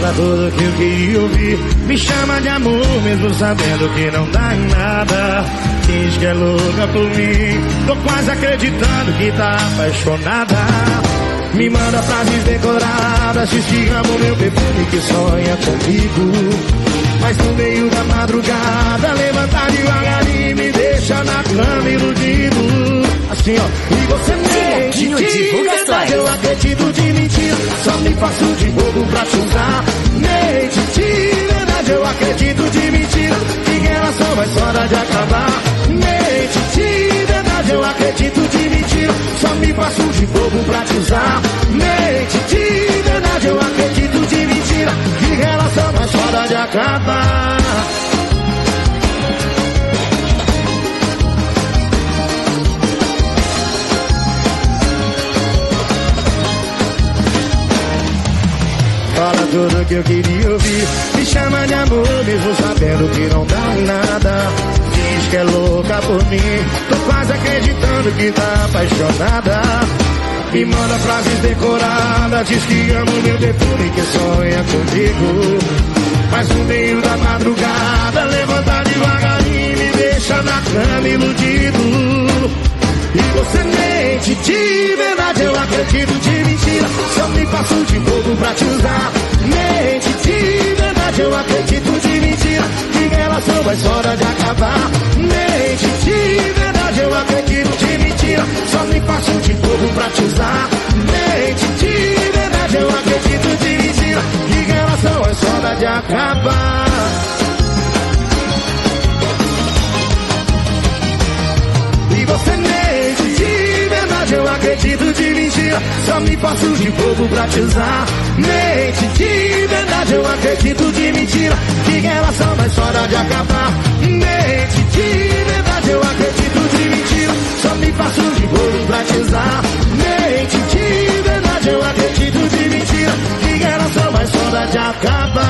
Fala tudo que eu queria ouvir. Me chama de amor mesmo sabendo que não dá em nada. Diz que é louca por mim. Tô quase acreditando que tá apaixonada. Me manda frases decoradas, diz que ama o meu perfume, que sonha comigo. Mas no meio da madrugada levanta devagarinho e me deixa na cama iludido. Assim ó, e você mente de verdade, eu acredito de mentira. Só me faço de bobo pra te usar. Mente de verdade, eu acredito de mentira. Que relação vai só dar de acabar. Mente de verdade, eu acredito de mentira. Só me faço de bobo pra te usar. Mente de verdade, eu acredito de mentira. Que relação vai só dar de acabar. Fala tudo que eu queria ouvir. Me chama de amor mesmo sabendo que não dá em nada. Diz que é louca por mim. Tô quase acreditando que tá apaixonada. Me manda frases decoradas, diz que ama o meu perfume, que sonha comigo. Mas no meio da madrugada levanta devagarinho e me deixa na cama iludido. E você mente de verdade, eu acredito de mentira. Só me faço de bobo pra te usar. Mente de verdade, eu acredito de mentira. Que relação vai só dar de acabar. Mente de verdade, eu acredito de mentira. Só me faço de bobo pra te usar. Mente de verdade, eu acredito de mentira. Que relação vai só dar de acabar. E você mente de verdade, eu acredito de mentira. Só me faço de bobo pra te usar. Mente de verdade, eu acredito de mentira. Que relação vai só dar de acabar. Mente de verdade, eu acredito de mentira. Só me faço de bobo pra te usar. Mente de verdade, eu acredito de mentira. Que relação vai só dar de acabar.